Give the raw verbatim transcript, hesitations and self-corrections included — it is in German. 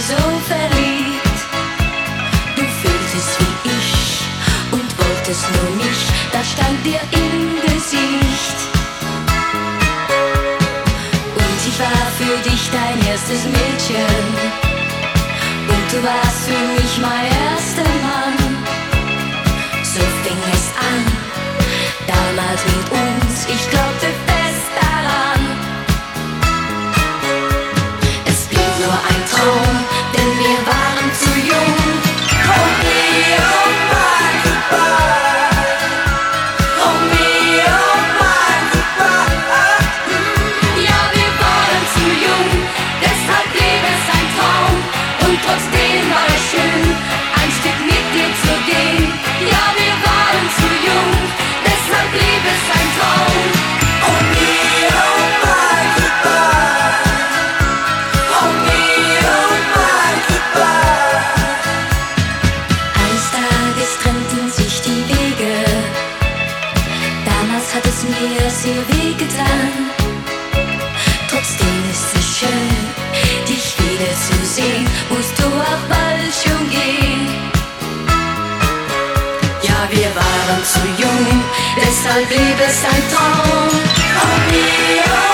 so verliebt. Du fühltest wie ich und wolltest nur mich, das stand dir im Gesicht. Und ich war für dich dein erstes Mädchen und du warst für mich mein erster Mann. So fing es an, damals mit uns, ich glaubte fest daran. Es blieb nur ein Traum, denn wir waren zu jung. Hold me, oh my goodbye. Hold me, oh my goodbye. Ja, wir waren zu jung, deshalb blieb es ein Traum. Und trotzdem war es schön, ein Stück mit dir zu gehen. Ja, wir waren zu jung, deshalb blieb es ein Traum. Hold me, oh my goodbye. Hold me, oh my goodbye. Eines Tages trennten sich die Wege. Damals hat es mir sehr wehgetan. Trotzdem ist es schön, dich wiederzusehen. Musst du auch bald schon gehen. Ja, wir waren zu jung, deshalb blieb es ein Traum. Oh, mir, oh.